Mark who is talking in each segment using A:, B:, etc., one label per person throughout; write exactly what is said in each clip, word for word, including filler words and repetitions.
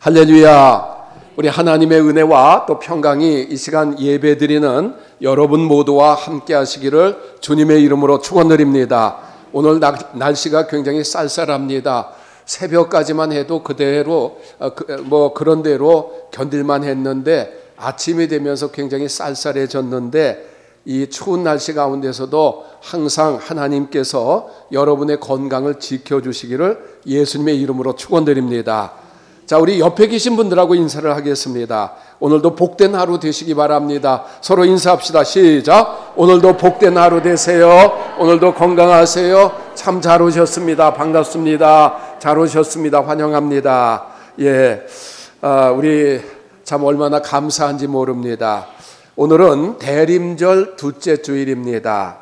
A: 할렐루야. 우리 하나님의 은혜와 또 평강이 이 시간 예배드리는 여러분 모두와 함께 하시기를 주님의 이름으로 축원드립니다. 오늘 날씨가 굉장히 쌀쌀합니다. 새벽까지만 해도 그대로 뭐 그런 대로 견딜만 했는데 아침이 되면서 굉장히 쌀쌀해졌는데 이 추운 날씨 가운데서도 항상 하나님께서 여러분의 건강을 지켜주시기를 예수님의 이름으로 축원드립니다. 자, 우리 옆에 계신 분들하고 인사를 하겠습니다. 오늘도 복된 하루 되시기 바랍니다. 서로 인사합시다. 시작. 오늘도 복된 하루 되세요. 오늘도 건강하세요. 참 잘 오셨습니다. 반갑습니다. 잘 오셨습니다. 환영합니다. 예, 아, 우리 참 얼마나 감사한지 모릅니다. 오늘은 대림절 둘째 주일입니다.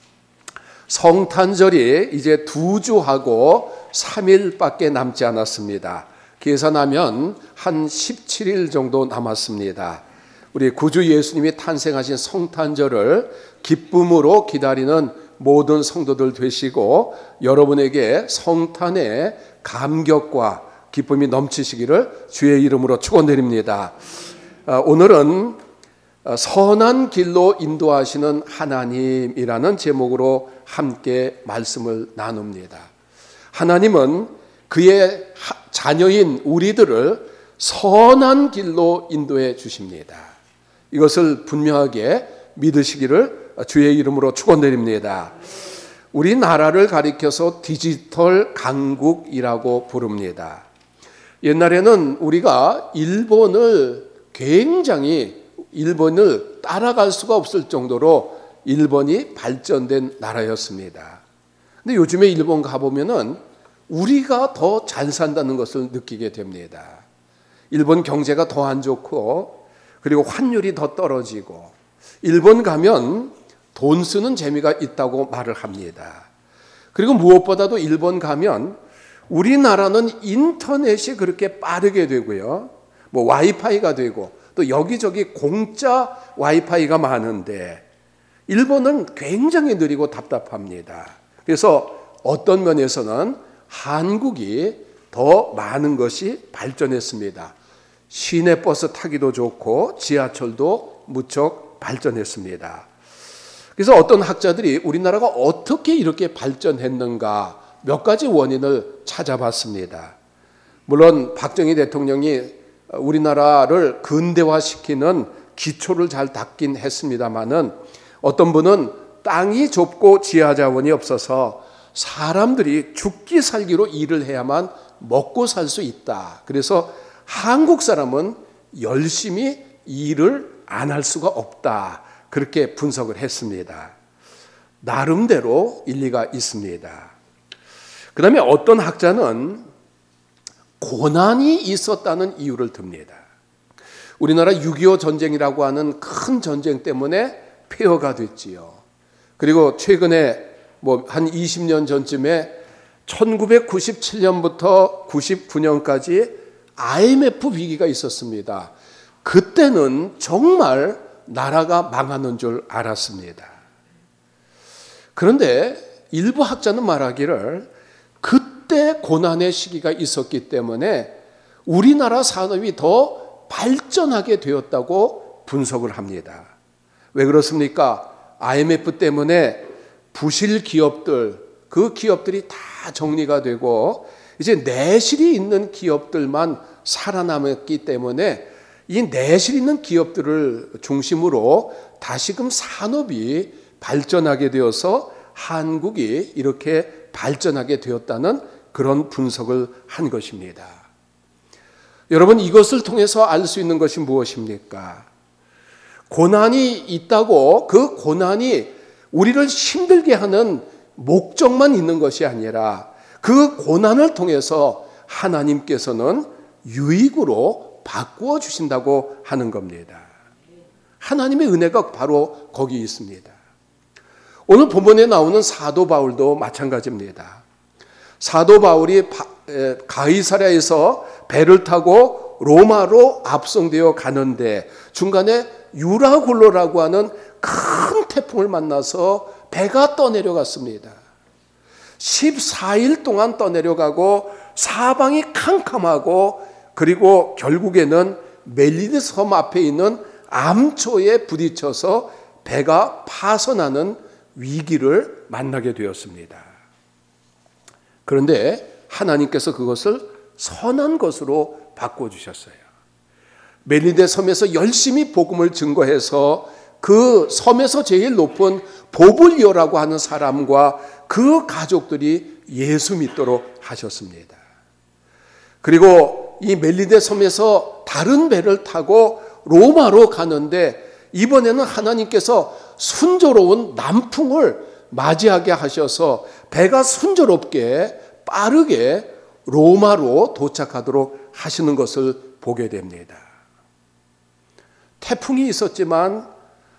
A: 성탄절이 이제 두 주하고 삼 일밖에 남지 않았습니다. 계산하면 한 십칠 일 정도 남았습니다. 우리 구주 예수님이 탄생하신 성탄절을 기쁨으로 기다리는 모든 성도들 되시고 여러분에게 성탄의 감격과 기쁨이 넘치시기를 주의 이름으로 축원드립니다. 오늘은 선한 길로 인도하시는 하나님이라는 제목으로 함께 말씀을 나눕니다. 하나님은 그의 자녀인 우리들을 선한 길로 인도해 주십니다. 이것을 분명하게 믿으시기를 주의 이름으로 축원드립니다. 우리나라를 가리켜서 디지털 강국이라고 부릅니다. 옛날에는 우리가 일본을 굉장히 일본을 따라갈 수가 없을 정도로 일본이 발전된 나라였습니다. 근데 요즘에 일본 가보면은 우리가 더 잘 산다는 것을 느끼게 됩니다. 일본 경제가 더 안 좋고 그리고 환율이 더 떨어지고 일본 가면 돈 쓰는 재미가 있다고 말을 합니다. 그리고 무엇보다도 일본 가면 우리나라는 인터넷이 그렇게 빠르게 되고요. 뭐 와이파이가 되고 또 여기저기 공짜 와이파이가 많은데 일본은 굉장히 느리고 답답합니다. 그래서 어떤 면에서는 한국이 더 많은 것이 발전했습니다. 시내버스 타기도 좋고 지하철도 무척 발전했습니다. 그래서 어떤 학자들이 우리나라가 어떻게 이렇게 발전했는가 몇 가지 원인을 찾아봤습니다. 물론 박정희 대통령이 우리나라를 근대화시키는 기초를 잘 닦긴 했습니다마는 어떤 분은 땅이 좁고 지하자원이 없어서 사람들이 죽기 살기로 일을 해야만 먹고 살 수 있다. 그래서 한국 사람은 열심히 일을 안 할 수가 없다. 그렇게 분석을 했습니다. 나름대로 일리가 있습니다. 그 다음에 어떤 학자는 고난이 있었다는 이유를 듭니다. 우리나라 육이오 전쟁이라고 하는 큰 전쟁 때문에 폐허가 됐지요. 그리고 최근에 뭐 한 이십 년 전쯤에 천구백구십칠 년부터 구십구 년까지 아이엠에프 위기가 있었습니다. 그때는 정말 나라가 망하는 줄 알았습니다. 그런데 일부 학자는 말하기를 그때 고난의 시기가 있었기 때문에 우리나라 산업이 더 발전하게 되었다고 분석을 합니다. 왜 그렇습니까? 아이엠에프 때문에 부실 기업들, 그 기업들이 다 정리가 되고 이제 내실이 있는 기업들만 살아남았기 때문에 이 내실 있는 기업들을 중심으로 다시금 산업이 발전하게 되어서 한국이 이렇게 발전하게 되었다는 그런 분석을 한 것입니다. 여러분, 이것을 통해서 알 수 있는 것이 무엇입니까? 고난이 있다고 그 고난이 우리를 힘들게 하는 목적만 있는 것이 아니라 그 고난을 통해서 하나님께서는 유익으로 바꾸어 주신다고 하는 겁니다. 하나님의 은혜가 바로 거기 있습니다. 오늘 본문에 나오는 사도 바울도 마찬가지입니다. 사도 바울이 가이사랴에서 배를 타고 로마로 압송되어 가는데 중간에 유라굴로라고 하는 큰 태풍을 만나서 배가 떠내려갔습니다. 십사 일 동안 떠내려가고 사방이 캄캄하고 그리고 결국에는 멜리데 섬 앞에 있는 암초에 부딪혀서 배가 파손하는 위기를 만나게 되었습니다. 그런데 하나님께서 그것을 선한 것으로 바꿔주셨어요. 멜리데 섬에서 열심히 복음을 증거해서 그 섬에서 제일 높은 보블리오라고 하는 사람과 그 가족들이 예수 믿도록 하셨습니다. 그리고 이 멜리데 섬에서 다른 배를 타고 로마로 가는데 이번에는 하나님께서 순조로운 남풍을 맞이하게 하셔서 배가 순조롭게 빠르게 로마로 도착하도록 하시는 것을 보게 됩니다. 태풍이 있었지만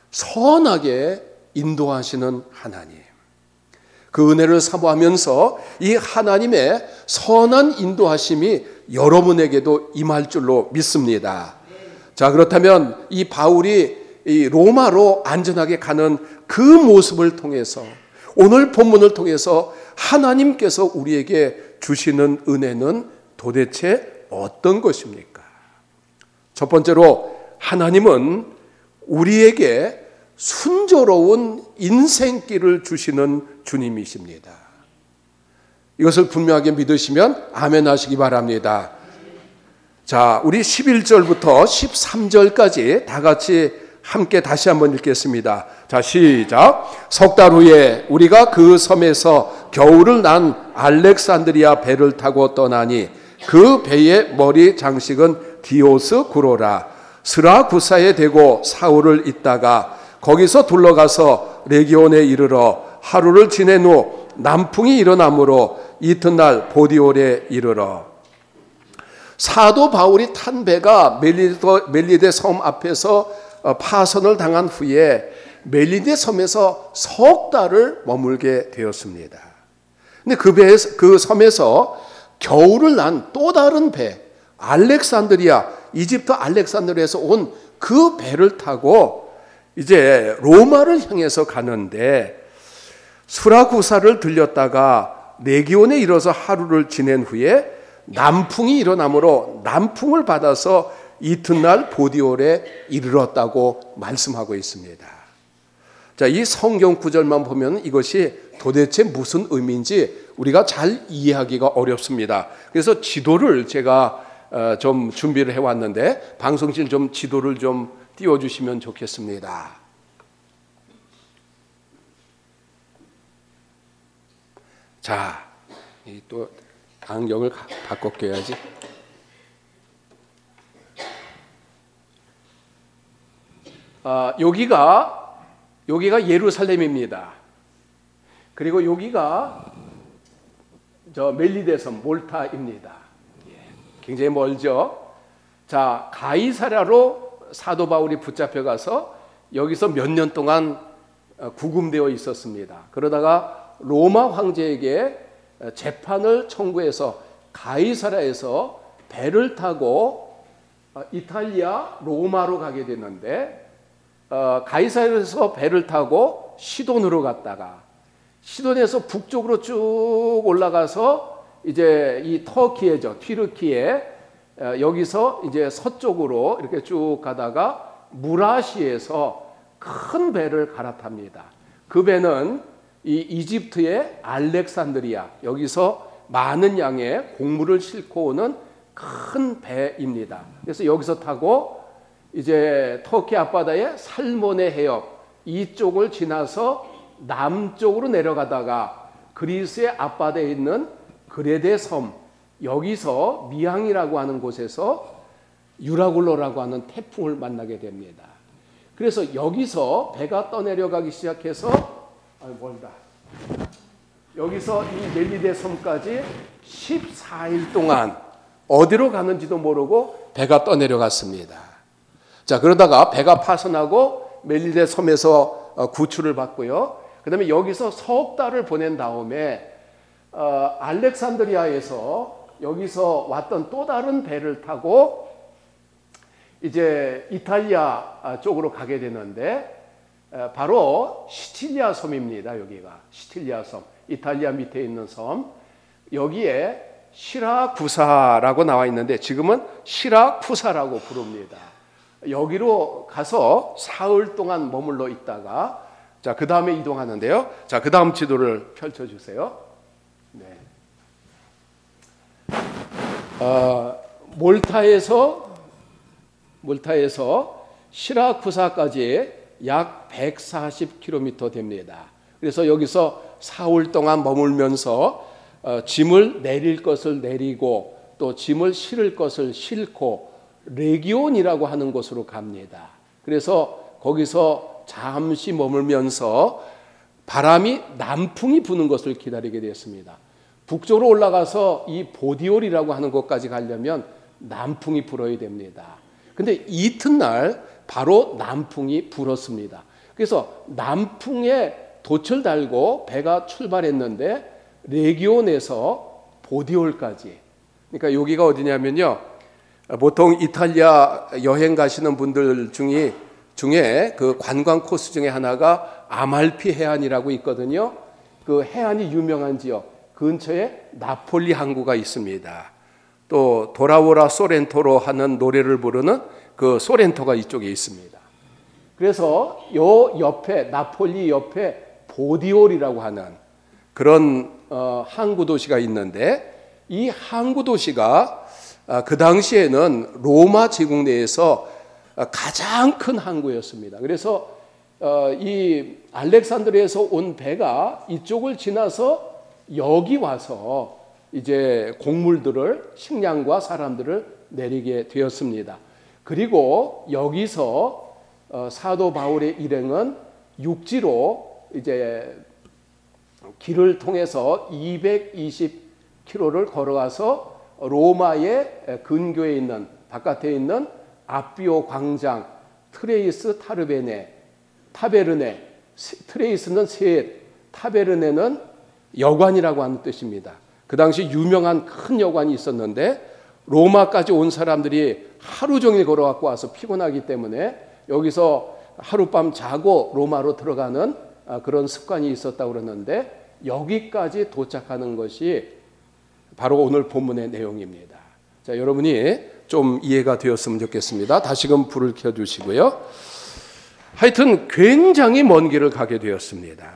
A: 선하게 인도하시는 하나님. 그 은혜를 사모하면서 이 하나님의 선한 인도하심이 여러분에게도 임할 줄로 믿습니다. 자, 그렇다면 이 바울이 이 로마로 안전하게 가는 그 모습을 통해서 오늘 본문을 통해서 하나님께서 우리에게 주시는 은혜는 도대체 어떤 것입니까? 첫 번째로 하나님은 우리에게 순조로운 인생길을 주시는 주님이십니다. 이것을 분명하게 믿으시면 아멘 하시기 바랍니다. 자, 우리 십일 절부터 십삼 절까지 다 같이 함께 다시 한번 읽겠습니다. 자, 시작. 석 달 후에 우리가 그 섬에서 겨울을 난 알렉산드리아 배를 타고 떠나니 그 배의 머리 장식은 디오스 구로라. 스라구사에 대고 사흘을 있다가 거기서 둘러가서 레기온에 이르러 하루를 지낸 후 남풍이 일어나므로 이튿날 보디올에 이르러 사도 바울이 탄 배가 멜리데 섬 앞에서 파선을 당한 후에 멜리데 섬에서 석 달을 머물게 되었습니다. 근데 그 배, 그 섬에서 겨울을 난 또 다른 배, 알렉산드리아, 이집트 알렉산드리아에서 온 그 배를 타고 이제 로마를 향해서 가는데 수라구사를 들렸다가 레기온에 이르러서 하루를 지낸 후에 남풍이 일어나므로 남풍을 받아서 이튿날 보디올에 이르렀다고 말씀하고 있습니다. 자, 이 성경 구절만 보면 이것이 도대체 무슨 의미인지 우리가 잘 이해하기가 어렵습니다. 그래서 지도를 제가 좀 준비를 해왔는데 방송실 좀 지도를 좀 띄워주시면 좋겠습니다. 자, 또 안경을 바꿔 껴야지. 아, 여기가 여기가 예루살렘입니다. 그리고 여기가 저 멜리데 섬 몰타입니다. 예, 굉장히 멀죠. 자, 가이사랴로 사도 바울이 붙잡혀 가서 여기서 몇 년 동안 구금되어 있었습니다. 그러다가 로마 황제에게 재판을 청구해서 가이사랴에서 배를 타고 이탈리아 로마로 가게 됐는데 가이사랴에서 배를 타고 시돈으로 갔다가 시돈에서 북쪽으로 쭉 올라가서 이제 이 터키에죠, 튀르키에 여기서 이제 서쪽으로 이렇게 쭉 가다가 무라시에서 큰 배를 갈아탑니다. 그 배는 이 이집트의 알렉산드리아, 여기서 많은 양의 곡물을 싣고 오는 큰 배입니다. 그래서 여기서 타고 이제 터키 앞바다의 살모네 해협 이쪽을 지나서 남쪽으로 내려가다가 그리스의 앞바다에 있는 그레데 섬, 여기서 미항이라고 하는 곳에서 유라굴로라고 하는 태풍을 만나게 됩니다. 그래서 여기서 배가 떠내려가기 시작해서 아, 멀다. 여기서 이 멜리데 섬까지 십사 일 동안 어디로 가는지도 모르고 배가 떠내려갔습니다. 자, 그러다가 배가 파손하고 멜리데 섬에서 구출을 받고요. 그 다음에 여기서 석 달을 보낸 다음에 어, 알렉산드리아에서 여기서 왔던 또 다른 배를 타고 이제 이탈리아 쪽으로 가게 되는데 바로 시틸리아 섬입니다. 여기가 시틸리아 섬, 이탈리아 밑에 있는 섬. 여기에 시라쿠사라고 나와 있는데 지금은 시라쿠사라고 부릅니다. 여기로 가서 사흘 동안 머물러 있다가 자, 그 다음에 이동하는데요. 자, 그 다음 지도를 펼쳐주세요. 네. 어, 몰타에서 몰타에서 시라쿠사까지 약 백사십 킬로미터 됩니다. 그래서 여기서 사흘 동안 머물면서 어, 짐을 내릴 것을 내리고 또 짐을 실을 것을 싣고 레기온이라고 하는 곳으로 갑니다. 그래서 거기서 잠시 머물면서 바람이 남풍이 부는 것을 기다리게 되었습니다. 북쪽으로 올라가서 이 보디올이라고 하는 곳까지 가려면 남풍이 불어야 됩니다. 근데 이튿날 바로 남풍이 불었습니다. 그래서 남풍에 돛을 달고 배가 출발했는데 레기온에서 보디올까지, 그러니까 여기가 어디냐면요, 보통 이탈리아 여행 가시는 분들 중에 중에 그 관광 코스 중에 하나가 아말피 해안이라고 있거든요. 그 해안이 유명한 지역 근처에 나폴리 항구가 있습니다. 또 돌아오라 소렌토로 하는 노래를 부르는 그 소렌토가 이쪽에 있습니다. 그래서 요 옆에 나폴리 옆에 보디올이라고 하는 그런 어, 항구 도시가 있는데 이 항구 도시가 아, 그 당시에는 로마 제국 내에서 가장 큰 항구였습니다. 그래서 어, 이 알렉산드리아에서 온 배가 이쪽을 지나서 여기 와서 이제 곡물들을, 식량과 사람들을 내리게 되었습니다. 그리고 여기서 어, 사도 바울의 일행은 육지로 이제 길을 통해서 이백이십 킬로미터를 걸어가서 로마의 근교에 있는, 바깥에 있는 아비오 광장, 트레이스 타르베네, 타베르네, 트레이스는 셋, 타베르네는 여관이라고 하는 뜻입니다. 그 당시 유명한 큰 여관이 있었는데 로마까지 온 사람들이 하루 종일 걸어갖고 와서 피곤하기 때문에 여기서 하룻밤 자고 로마로 들어가는 그런 습관이 있었다고 그러는데 여기까지 도착하는 것이 바로 오늘 본문의 내용입니다. 자, 여러분이 좀 이해가 되었으면 좋겠습니다. 다시금 불을 켜주시고요. 하여튼 굉장히 먼 길을 가게 되었습니다.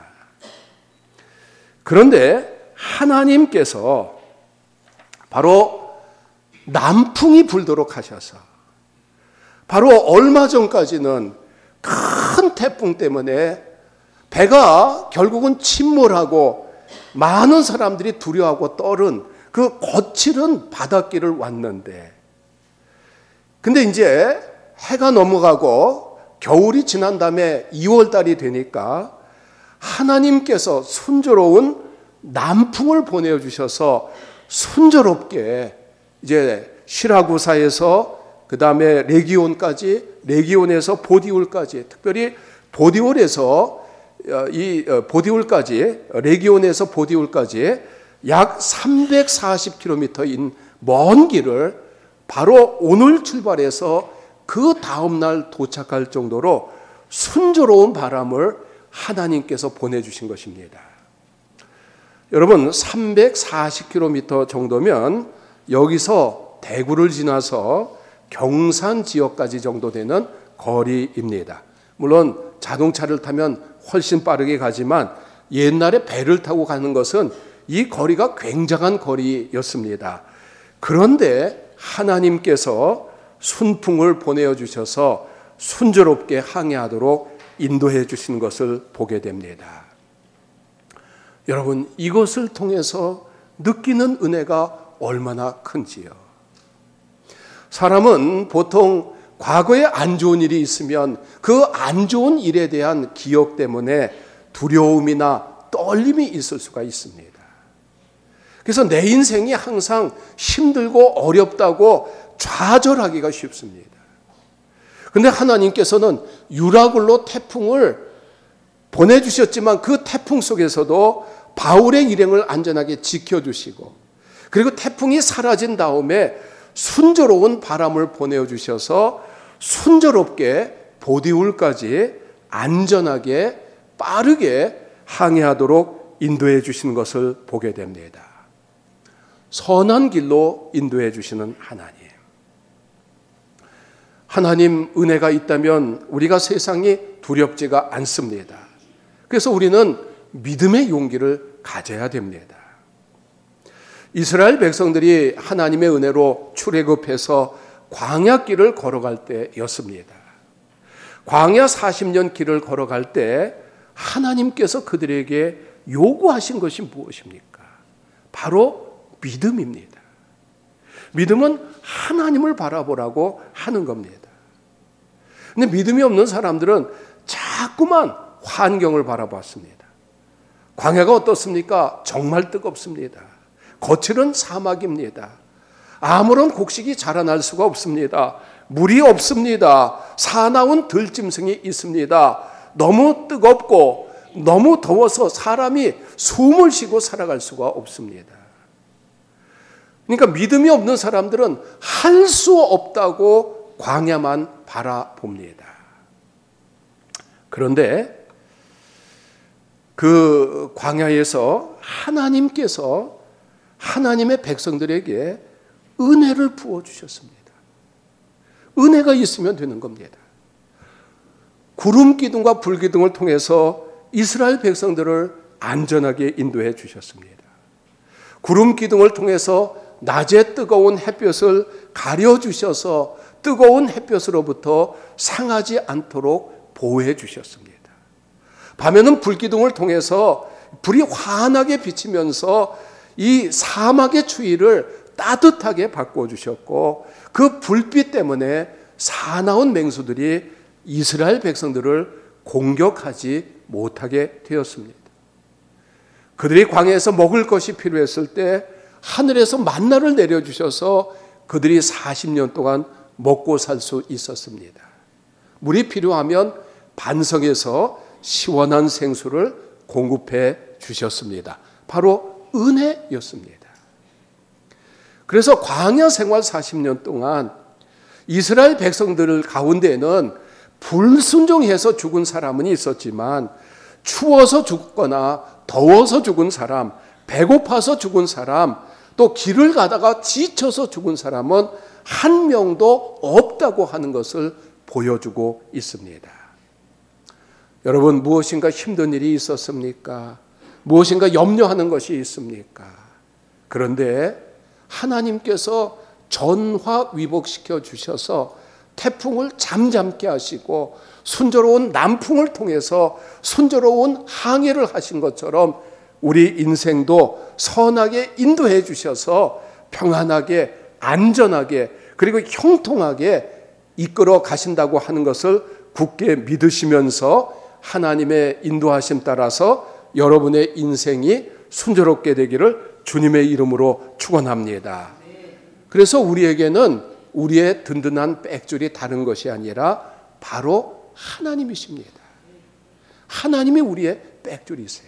A: 그런데 하나님께서 바로 남풍이 불도록 하셔서 바로 얼마 전까지는 큰 태풍 때문에 배가 결국은 침몰하고 많은 사람들이 두려워하고 떨은 그 거칠은 바닷길을 왔는데, 근데 이제 해가 넘어가고 겨울이 지난 다음에 이월 달이 되니까 하나님께서 순조로운 남풍을 보내주셔서 순조롭게 이제 시라구사에서 그 다음에 레기온까지, 레기온에서 보디올까지, 특별히 보디올에서 이 보디올까지, 레기온에서 보디올까지 약 삼백사십 킬로미터인 먼 길을 바로 오늘 출발해서 그 다음날 도착할 정도로 순조로운 바람을 하나님께서 보내주신 것입니다. 여러분, 삼백사십 킬로미터 정도면 여기서 대구를 지나서 경산 지역까지 정도 되는 거리입니다. 물론 자동차를 타면 훨씬 빠르게 가지만 옛날에 배를 타고 가는 것은 이 거리가 굉장한 거리였습니다. 그런데 하나님께서 순풍을 보내어 주셔서 순조롭게 항해하도록 인도해 주신 것을 보게 됩니다. 여러분, 이것을 통해서 느끼는 은혜가 얼마나 큰지요. 사람은 보통 과거에 안 좋은 일이 있으면 그 안 좋은 일에 대한 기억 때문에 두려움이나 떨림이 있을 수가 있습니다. 그래서 내 인생이 항상 힘들고 어렵다고 좌절하기가 쉽습니다. 그런데 하나님께서는 유라굴로 태풍을 보내주셨지만 그 태풍 속에서도 바울의 일행을 안전하게 지켜주시고, 그리고 태풍이 사라진 다음에 순조로운 바람을 보내주셔서 순조롭게 보디울까지 안전하게 빠르게 항해하도록 인도해 주시는 것을 보게 됩니다. 선한 길로 인도해 주시는 하나님. 하나님 은혜가 있다면 우리가 세상이 두렵지가 않습니다. 그래서 우리는 믿음의 용기를 가져야 됩니다. 이스라엘 백성들이 하나님의 은혜로 출애굽해서 광야 길을 걸어갈 때였습니다. 광야 사십 년 길을 걸어갈 때 하나님께서 그들에게 요구하신 것이 무엇입니까? 바로 믿음입니다. 믿음은 하나님을 바라보라고 하는 겁니다. 근데 믿음이 없는 사람들은 자꾸만 환경을 바라봤습니다. 광야가 어떻습니까? 정말 뜨겁습니다. 거칠은 사막입니다. 아무런 곡식이 자라날 수가 없습니다. 물이 없습니다. 사나운 들짐승이 있습니다. 너무 뜨겁고 너무 더워서 사람이 숨을 쉬고 살아갈 수가 없습니다. 그러니까 믿음이 없는 사람들은 할 수 없다고 광야만 바라봅니다. 그런데 그 광야에서 하나님께서 하나님의 백성들에게 은혜를 부어주셨습니다. 은혜가 있으면 되는 겁니다. 구름 기둥과 불 기둥을 통해서 이스라엘 백성들을 안전하게 인도해 주셨습니다. 구름 기둥을 통해서 낮에 뜨거운 햇볕을 가려주셔서 뜨거운 햇볕으로부터 상하지 않도록 보호해 주셨습니다. 밤에는 불기둥을 통해서 불이 환하게 비치면서 이 사막의 추위를 따뜻하게 바꿔주셨고 그 불빛 때문에 사나운 맹수들이 이스라엘 백성들을 공격하지 못하게 되었습니다. 그들이 광야에서 먹을 것이 필요했을 때 하늘에서 만나를 내려주셔서 그들이 사십 년 동안 먹고 살 수 있었습니다. 물이 필요하면 반석에서 시원한 생수를 공급해 주셨습니다. 바로 은혜였습니다. 그래서 광야 생활 사십 년 동안 이스라엘 백성들 가운데는 불순종해서 죽은 사람은 있었지만 추워서 죽거나 더워서 죽은 사람, 배고파서 죽은 사람, 또 길을 가다가 지쳐서 죽은 사람은 한 명도 없다고 하는 것을 보여주고 있습니다. 여러분, 무엇인가 힘든 일이 있었습니까? 무엇인가 염려하는 것이 있습니까? 그런데 하나님께서 전화위복시켜 주셔서 태풍을 잠잠케 하시고 순조로운 남풍을 통해서 순조로운 항해를 하신 것처럼 우리 인생도 선하게 인도해 주셔서 평안하게 안전하게 그리고 형통하게 이끌어 가신다고 하는 것을 굳게 믿으시면서 하나님의 인도하심 따라서 여러분의 인생이 순조롭게 되기를 주님의 이름으로 축원합니다. 그래서 우리에게는 우리의 든든한 백줄이 다른 것이 아니라 바로 하나님이십니다. 하나님이 우리의 백줄이세요.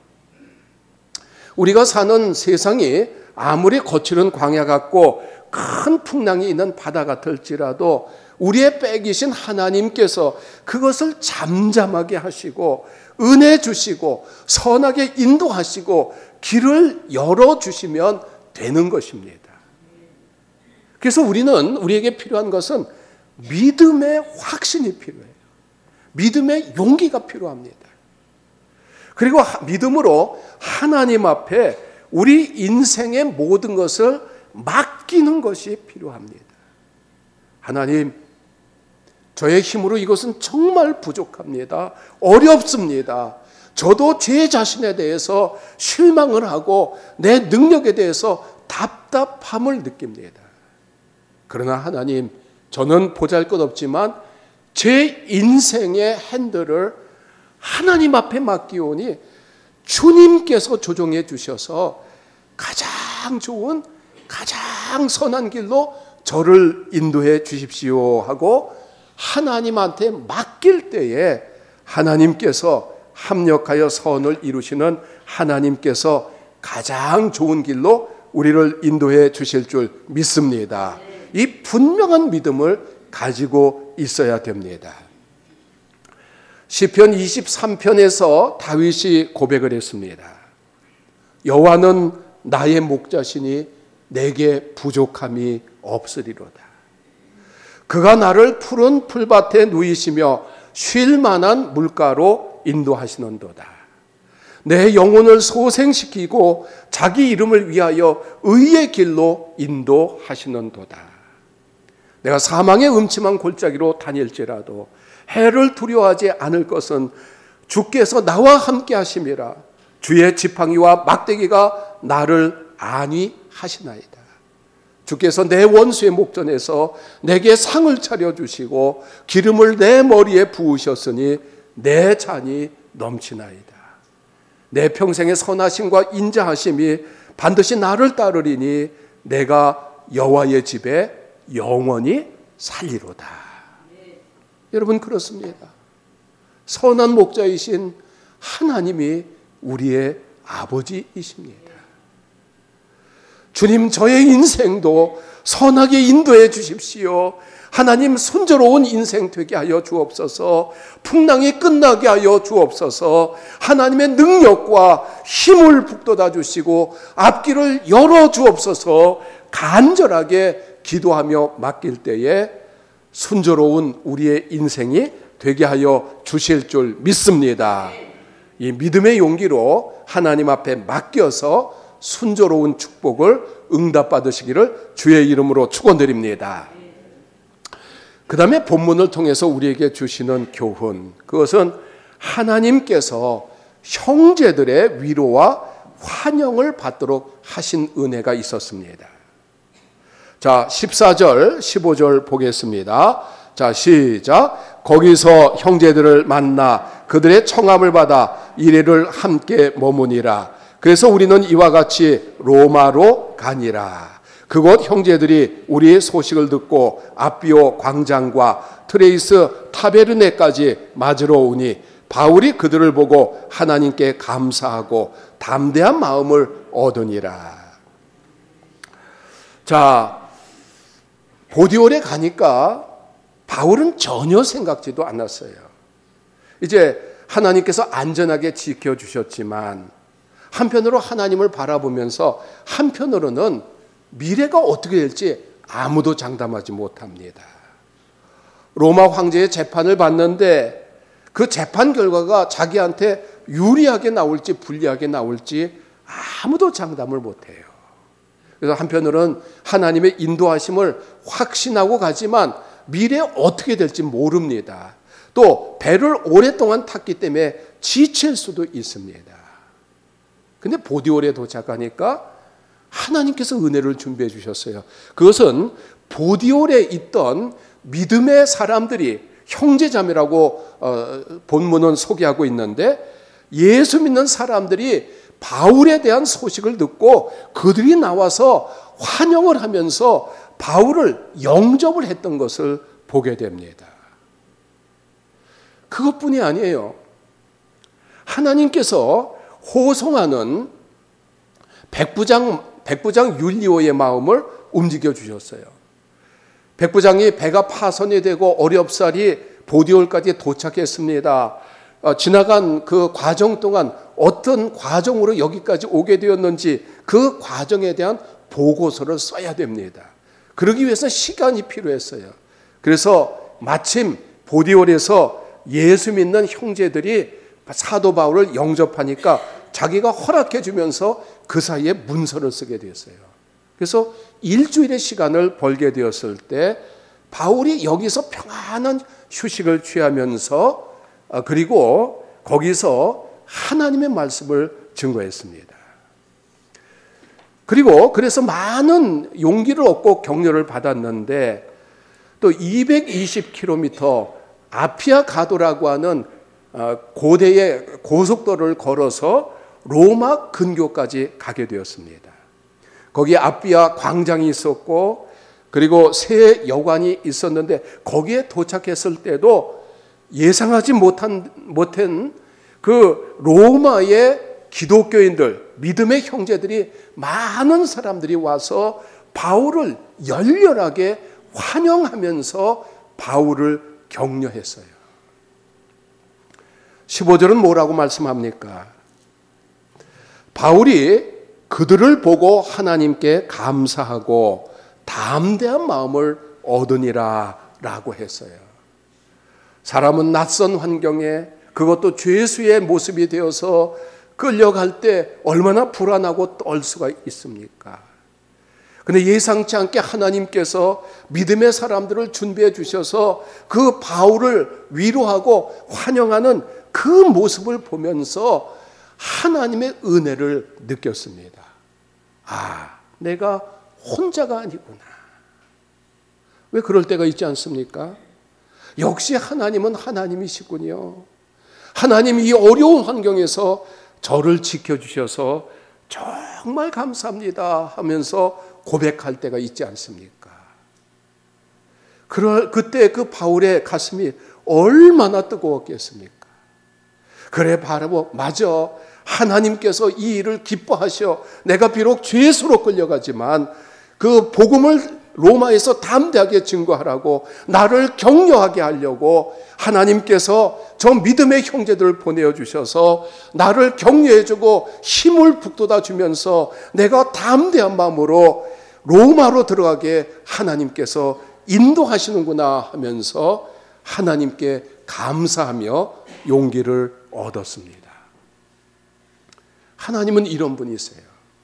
A: 우리가 사는 세상이 아무리 거칠은 광야 같고 큰 풍랑이 있는 바다 같을지라도 우리의 백이신 하나님께서 그것을 잠잠하게 하시고 은혜 주시고 선하게 인도하시고 길을 열어주시면 되는 것입니다. 그래서 우리는 우리에게 필요한 것은 믿음의 확신이 필요해요. 믿음의 용기가 필요합니다. 그리고 믿음으로 하나님 앞에 우리 인생의 모든 것을 맡기는 것이 필요합니다. 하나님, 저의 힘으로 이것은 정말 부족합니다. 어렵습니다. 저도 제 자신에 대해서 실망을 하고 내 능력에 대해서 답답함을 느낍니다. 그러나 하나님, 저는 보잘것없지만 제 인생의 핸들을 하나님 앞에 맡기오니 주님께서 조정해 주셔서 가장 좋은 가장 선한 길로 저를 인도해 주십시오 하고 하나님한테 맡길 때에 하나님께서 합력하여 선을 이루시는 하나님께서 가장 좋은 길로 우리를 인도해 주실 줄 믿습니다. 이 분명한 믿음을 가지고 있어야 됩니다. 시편 이십삼 편에서 다윗이 고백을 했습니다. 여호와는 나의 목자시니 내게 부족함이 없으리로다. 그가 나를 푸른 풀밭에 누이시며 쉴 만한 물가로 인도하시는도다. 내 영혼을 소생시키고 자기 이름을 위하여 의의 길로 인도하시는도다. 내가 사망의 음침한 골짜기로 다닐지라도 해를 두려워하지 않을 것은 주께서 나와 함께 하심이라. 주의 지팡이와 막대기가 나를 안위하시나이다. 주께서 내 원수의 목전에서 내게 상을 차려주시고 기름을 내 머리에 부으셨으니 내 잔이 넘치나이다. 내 평생의 선하심과 인자하심이 반드시 나를 따르리니 내가 여호와의 집에 영원히 살리로다. 네. 여러분 그렇습니다. 선한 목자이신 하나님이 우리의 아버지이십니다. 주님, 저의 인생도 선하게 인도해 주십시오. 하나님, 순조로운 인생 되게 하여 주옵소서. 풍랑이 끝나게 하여 주옵소서. 하나님의 능력과 힘을 북돋아 주시고 앞길을 열어 주옵소서. 간절하게 기도하며 맡길 때에 순조로운 우리의 인생이 되게 하여 주실 줄 믿습니다. 이 믿음의 용기로 하나님 앞에 맡겨서 순조로운 축복을 응답받으시기를 주의 이름으로 축원드립니다. 그 다음에 본문을 통해서 우리에게 주시는 교훈, 그것은 하나님께서 형제들의 위로와 환영을 받도록 하신 은혜가 있었습니다. 자, 십사 절, 십오 절 보겠습니다. 자, 시작. 거기서 형제들을 만나 그들의 청함을 받아 이레를 함께 머무니라. 그래서 우리는 이와 같이 로마로 가니라. 그곳 형제들이 우리의 소식을 듣고 아비오 광장과 트레이스 타베르네까지 맞으러 오니 바울이 그들을 보고 하나님께 감사하고 담대한 마음을 얻으니라. 자, 보디올에 가니까 바울은 전혀 생각지도 않았어요. 이제 하나님께서 안전하게 지켜주셨지만 한편으로 하나님을 바라보면서 한편으로는 미래가 어떻게 될지 아무도 장담하지 못합니다. 로마 황제의 재판을 받는데 그 재판 결과가 자기한테 유리하게 나올지 불리하게 나올지 아무도 장담을 못해요. 그래서 한편으로는 하나님의 인도하심을 확신하고 가지만 미래에 어떻게 될지 모릅니다. 또 배를 오랫동안 탔기 때문에 지칠 수도 있습니다. 근데 보디올에 도착하니까 하나님께서 은혜를 준비해 주셨어요. 그것은 보디올에 있던 믿음의 사람들이 형제자매라고 어, 본문은 소개하고 있는데 예수 믿는 사람들이 바울에 대한 소식을 듣고 그들이 나와서 환영을 하면서 바울을 영접을 했던 것을 보게 됩니다. 그것뿐이 아니에요. 하나님께서 호송하는 백부장, 백부장 율리오의 마음을 움직여 주셨어요. 백부장이 배가 파손이 되고 어렵사리 보디올까지 도착했습니다. 어, 지나간 그 과정 동안 어떤 과정으로 여기까지 오게 되었는지 그 과정에 대한 보고서를 써야 됩니다. 그러기 위해서 시간이 필요했어요. 그래서 마침 보디올에서 예수 믿는 형제들이 사도 바울을 영접하니까 자기가 허락해 주면서 그 사이에 문서를 쓰게 되었어요. 그래서 일주일의 시간을 벌게 되었을 때 바울이 여기서 평안한 휴식을 취하면서 그리고 거기서 하나님의 말씀을 증거했습니다. 그리고 그래서 많은 용기를 얻고 격려를 받았는데 또 이백이십 킬로미터 아피아 가도라고 하는 고대의 고속도로를 걸어서 로마 근교까지 가게 되었습니다. 거기에 아피아 광장이 있었고 그리고 새 여관이 있었는데 거기에 도착했을 때도 예상하지 못한, 못한 그 로마의 기독교인들, 믿음의 형제들이 많은 사람들이 와서 바울을 열렬하게 환영하면서 바울을 격려했어요. 십오 절은 뭐라고 말씀합니까? 바울이 그들을 보고 하나님께 감사하고 담대한 마음을 얻으니라 라고 했어요. 사람은 낯선 환경에 그것도 죄수의 모습이 되어서 끌려갈 때 얼마나 불안하고 떨 수가 있습니까? 근데 예상치 않게 하나님께서 믿음의 사람들을 준비해 주셔서 그 바울을 위로하고 환영하는 그 모습을 보면서 하나님의 은혜를 느꼈습니다. 아, 내가 혼자가 아니구나. 왜 그럴 때가 있지 않습니까? 역시 하나님은 하나님이시군요. 하나님이 이 어려운 환경에서 저를 지켜주셔서 정말 감사합니다 하면서 고백할 때가 있지 않습니까? 그럴, 그때 그 바울의 가슴이 얼마나 뜨거웠겠습니까? 그래, 바로 맞아. 하나님께서 이 일을 기뻐하셔. 내가 비록 죄수로 끌려가지만 그 복음을 로마에서 담대하게 증거하라고, 나를 격려하게 하려고 하나님께서 저 믿음의 형제들을 보내주셔서 나를 격려해주고 힘을 북돋아 주면서 내가 담대한 마음으로 로마로 들어가게 하나님께서 인도하시는구나 하면서 하나님께 감사하며 용기를 얻었습니다. 하나님은 이런 분이세요.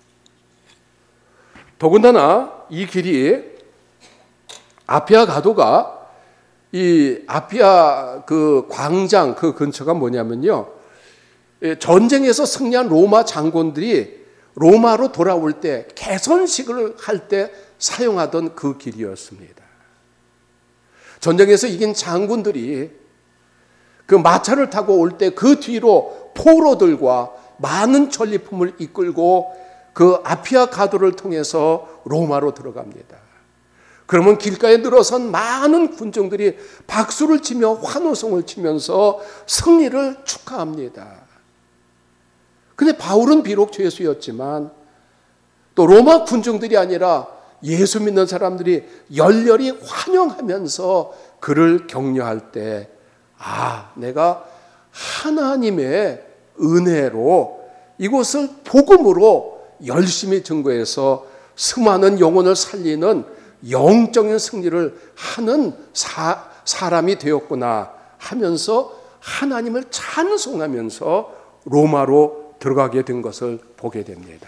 A: 더군다나 이 길이 아피아 가도가 이 아피아 그 광장 그 근처가 뭐냐면요, 전쟁에서 승리한 로마 장군들이 로마로 돌아올 때 개선식을 할 때 사용하던 그 길이었습니다. 전쟁에서 이긴 장군들이 그 마차를 타고 올 때 그 뒤로 포로들과 많은 전리품을 이끌고 그 아피아 가도를 통해서 로마로 들어갑니다. 그러면 길가에 늘어선 많은 군중들이 박수를 치며 환호성을 치면서 승리를 축하합니다. 근데 바울은 비록 죄수였지만 또 로마 군중들이 아니라 예수 믿는 사람들이 열렬히 환영하면서 그를 격려할 때, 아, 내가 하나님의 은혜로 이곳을 복음으로 열심히 증거해서 수많은 영혼을 살리는 영적인 승리를 하는 사, 사람이 되었구나 하면서 하나님을 찬송하면서 로마로 들어가게 된 것을 보게 됩니다.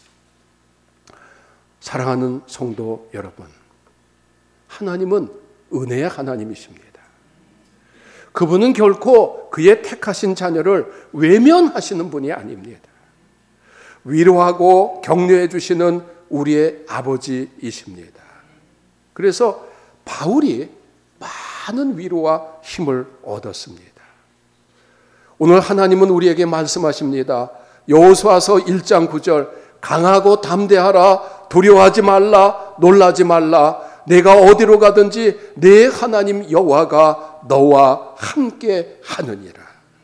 A: 사랑하는 성도 여러분, 하나님은 은혜의 하나님이십니다. 그분은 결코 그의 택하신 자녀를 외면하시는 분이 아닙니다. 위로하고 격려해 주시는 우리의 아버지이십니다. 그래서 바울이 많은 위로와 힘을 얻었습니다. 오늘 하나님은 우리에게 말씀하십니다. 여호수아서 일 장 구 절, 강하고 담대하라, 두려워하지 말라, 놀라지 말라, 내가 어디로 가든지 내 하나님 여호와가 너와 함께 하느니라.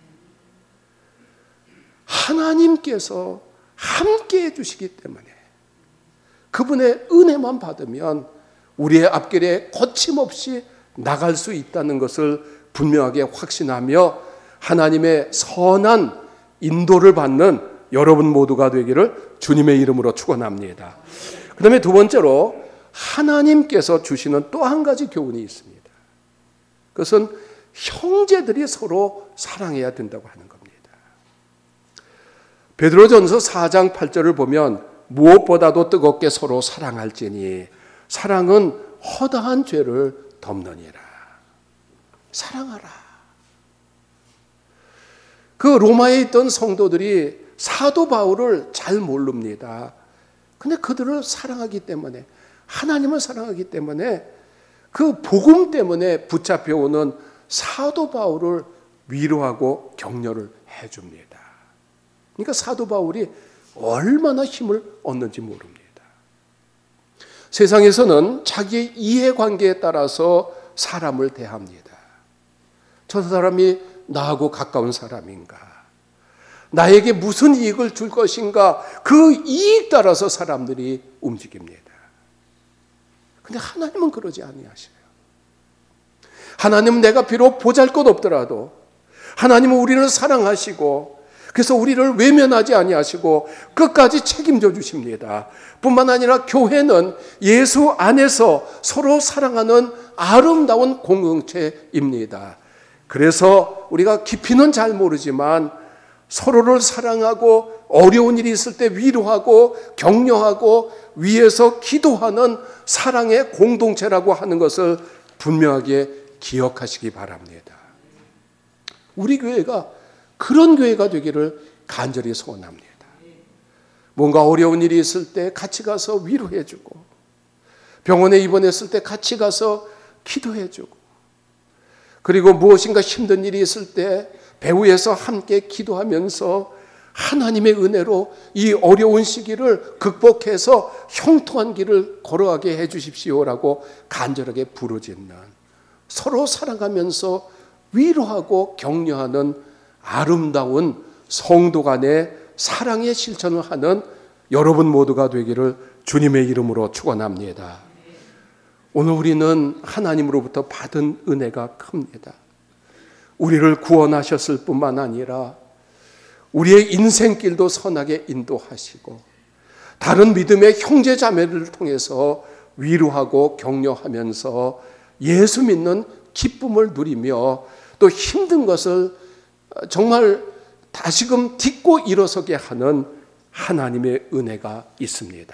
A: 하나님께서 함께 해주시기 때문에 그분의 은혜만 받으면 우리의 앞길에 거침없이 나갈 수 있다는 것을 분명하게 확신하며 하나님의 선한 인도를 받는 여러분 모두가 되기를 주님의 이름으로 축원합니다. 그 다음에 두 번째로 하나님께서 주시는 또 한 가지 교훈이 있습니다. 그것은 형제들이 서로 사랑해야 된다고 하는 겁니다. 베드로전서 사 장 팔 절을 보면 무엇보다도 뜨겁게 서로 사랑할지니 사랑은 허다한 죄를 덮느니라. 사랑하라. 그 로마에 있던 성도들이 사도 바울을 잘 모릅니다. 근데 그들을 사랑하기 때문에, 하나님을 사랑하기 때문에 그 복음 때문에 붙잡혀오는 사도 바울을 위로하고 격려를 해줍니다. 그러니까 사도 바울이 얼마나 힘을 얻는지 모릅니다. 세상에서는 자기의 이해관계에 따라서 사람을 대합니다. 저 사람이 나하고 가까운 사람인가? 나에게 무슨 이익을 줄 것인가? 그 이익 따라서 사람들이 움직입니다. 근데 하나님은 그러지 아니하셔요. 하나님은 내가 비록 보잘것 없더라도 하나님은 우리를 사랑하시고 그래서 우리를 외면하지 아니하시고 끝까지 책임져 주십니다. 뿐만 아니라 교회는 예수 안에서 서로 사랑하는 아름다운 공동체입니다. 그래서 우리가 깊이는 잘 모르지만 서로를 사랑하고 어려운 일이 있을 때 위로하고 격려하고 위에서 기도하는 사랑의 공동체라고 하는 것을 분명하게 기억하시기 바랍니다. 우리 교회가 그런 교회가 되기를 간절히 소원합니다. 뭔가 어려운 일이 있을 때 같이 가서 위로해주고, 병원에 입원했을 때 같이 가서 기도해주고, 그리고 무엇인가 힘든 일이 있을 때 배후에서 함께 기도하면서 하나님의 은혜로 이 어려운 시기를 극복해서 형통한 길을 걸어가게 해주십시오라고 간절하게 부르짖는, 서로 사랑하면서 위로하고 격려하는 아름다운 성도 간의 사랑의 실천을 하는 여러분 모두가 되기를 주님의 이름으로 축원합니다. 오늘 우리는 하나님으로부터 받은 은혜가 큽니다. 우리를 구원하셨을 뿐만 아니라 우리의 인생길도 선하게 인도하시고 다른 믿음의 형제 자매들을 통해서 위로하고 격려하면서 예수 믿는 기쁨을 누리며 또 힘든 것을 정말 다시금 딛고 일어서게 하는 하나님의 은혜가 있습니다.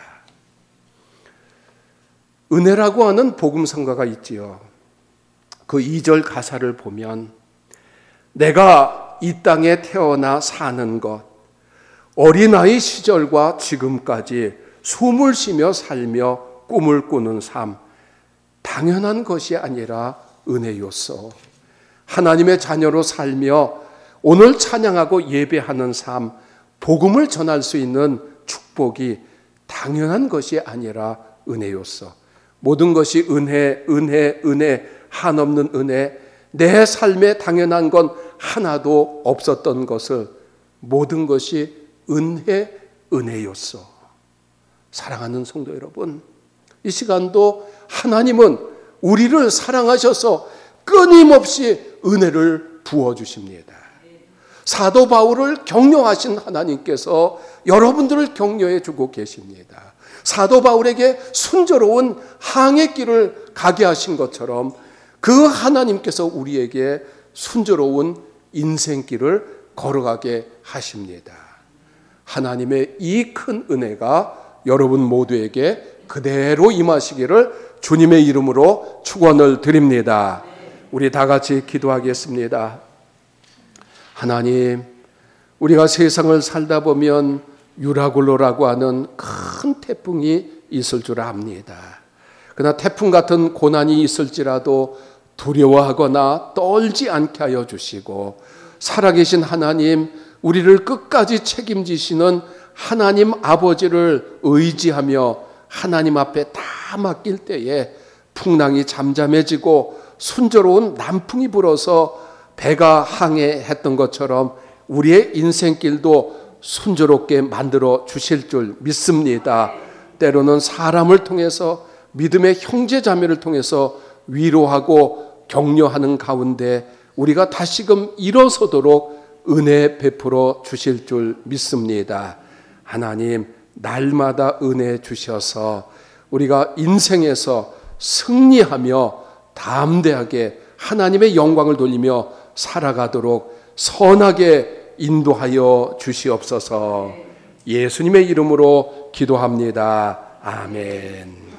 A: 은혜라고 하는 복음성가가 있지요. 그 이 절 가사를 보면 내가 이 땅에 태어나 사는 것, 어린아이 시절과 지금까지 숨을 쉬며 살며 꿈을 꾸는 삶, 당연한 것이 아니라 은혜요소. 하나님의 자녀로 살며 오늘 찬양하고 예배하는 삶, 복음을 전할 수 있는 축복이 당연한 것이 아니라 은혜요소. 모든 것이 은혜, 은혜, 은혜, 한없는 은혜, 내 삶에 당연한 건 하나도 없었던 것을 모든 것이 은혜, 은혜요소. 사랑하는 성도 여러분, 이 시간도 하나님은 우리를 사랑하셔서 끊임없이 은혜를 부어주십니다. 사도 바울을 격려하신 하나님께서 여러분들을 격려해 주고 계십니다. 사도 바울에게 순조로운 항해 길을 가게 하신 것처럼 그 하나님께서 우리에게 순조로운 인생길을 걸어가게 하십니다. 하나님의 이 큰 은혜가 여러분 모두에게 그대로 임하시기를 주님의 이름으로 축원을 드립니다. 우리 다 같이 기도하겠습니다. 하나님, 우리가 세상을 살다 보면 유라굴로라고 하는 큰 태풍이 있을 줄 압니다. 그러나 태풍 같은 고난이 있을지라도 두려워하거나 떨지 않게 하여 주시고, 살아계신 하나님, 우리를 끝까지 책임지시는 하나님 아버지를 의지하며 하나님 앞에 다 맡길 때에 풍랑이 잠잠해지고 순조로운 남풍이 불어서 배가 항해했던 것처럼 우리의 인생길도 순조롭게 만들어 주실 줄 믿습니다. 때로는 사람을 통해서, 믿음의 형제 자매를 통해서 위로하고 격려하는 가운데 우리가 다시금 일어서도록 은혜 베풀어 주실 줄 믿습니다. 하나님, 날마다 은혜 주셔서 우리가 인생에서 승리하며 담대하게 하나님의 영광을 돌리며 살아가도록 선하게 인도하여 주시옵소서. 예수님의 이름으로 기도합니다. 아멘.